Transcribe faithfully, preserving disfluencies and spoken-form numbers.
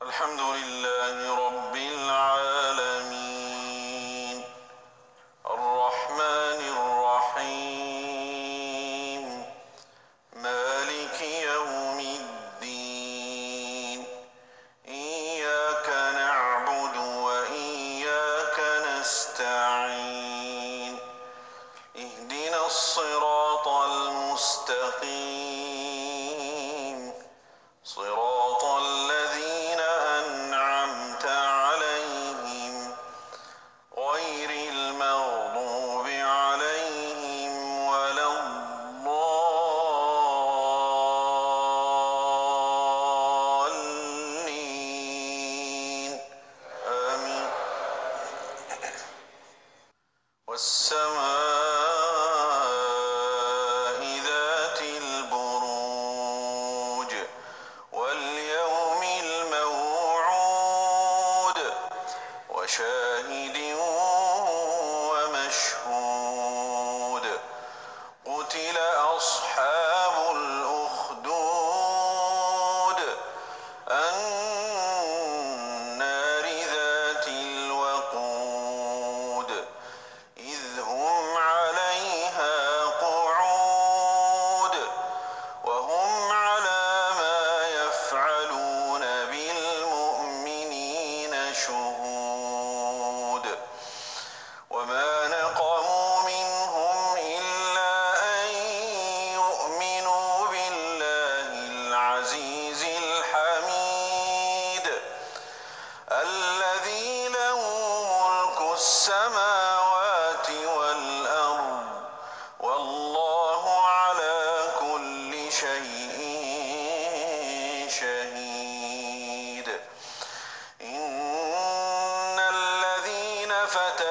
الحمد لله رب العالمين الرحمن الرحيم مالك يوم الدين إياك نعبد وإياك نستعين اهدنا الصراط المستقيم صراط الذين أنعمت عليهم غير المغضوب عليهم ولا الضالين آمين. والسماء ذات البروج واليوم الموعود وشاهد ومشهود قتل أصحاب الأخدود النار ذات الوقود إذ هم عليها قعود وهم على ما يفعلون بالمؤمنين شهود وما نقموا منهم إلا أن يؤمنوا بالله العزيز الحميد الذي له ملك السماوات والأرض والله على كل شيء شهيد إن الذين فتنوا